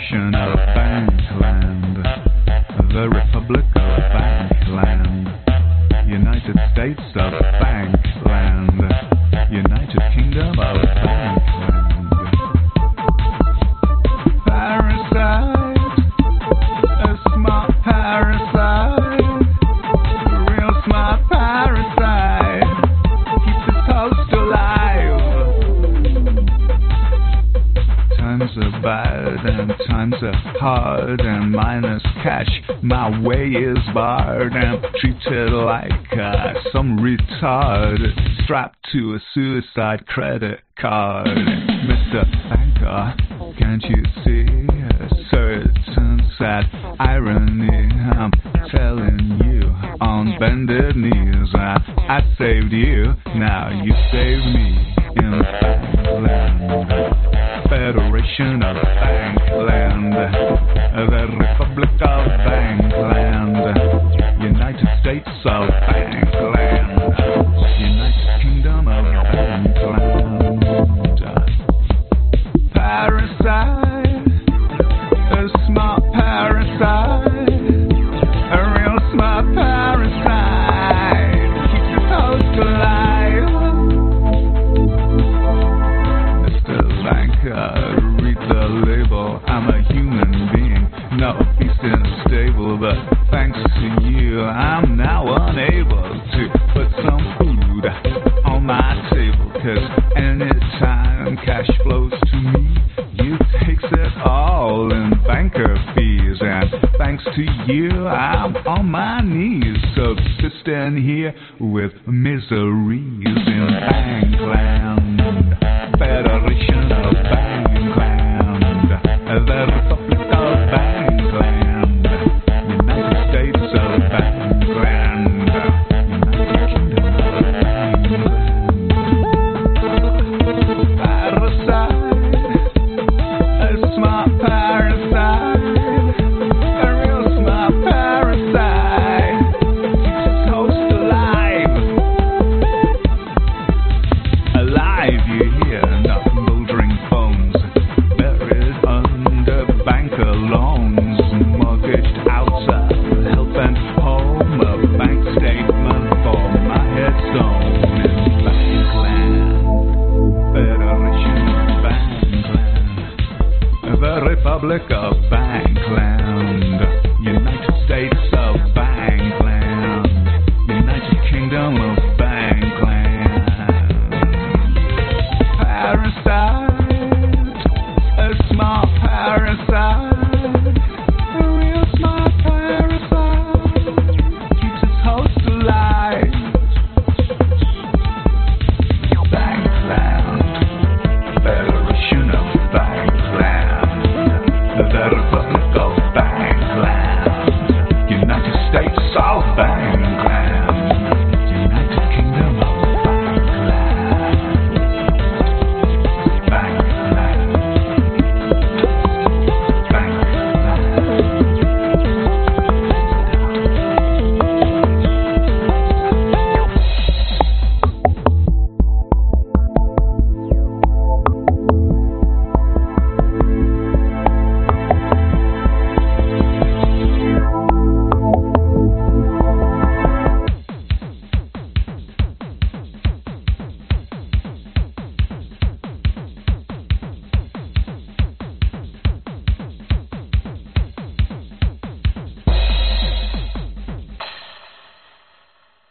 Federation of Bankland, the Republic of Bankland, United States of Bankland, United Kingdom of Bankland. Parasite, a smart parasite, a real smart parasite, keeps its host alive. Times are bad and times are hard, and minus cash my way is barred. I'm treated like some retard strapped to a suicide credit card. Mr. Banker, can't you see a certain sad irony? I'm telling you on bended knees, I saved you, now you save me in Bankland. Federation of Bankland, the Republic of Bankland, United States of Bankland, United Kingdom of Bankland. Parasite, a smart parasite, a real smart parasite, keeps its host alive. Mr. Banker, read the label. I'm a human being, not a beast in a stable, but thanks to you, I'm now unable to put some food on my table. 'Cause anytime cash flows to me, you takes it all in banker fees. And thanks to you, I'm on my knees, subsisting here with miseries in Bankland. Federation of Bankland, the Republic of Bankland, United States of Bankland, United Kingdom of Bankland. Parasite, a smart parasite, a real smart parasite, keeps its host alive. Alive, you hear, not moldering bones, buried under banker loans, mortgaged out of health and home, a bank statement for my headstone in Bankland. Federation of Bankland, the Republic of Bankland, United States of Bankland, United Kingdom of Bankland. Parasite, a smart parasite, a real smart parasite, keeps its host alive. Bankland, Federation of Bankland, the Republic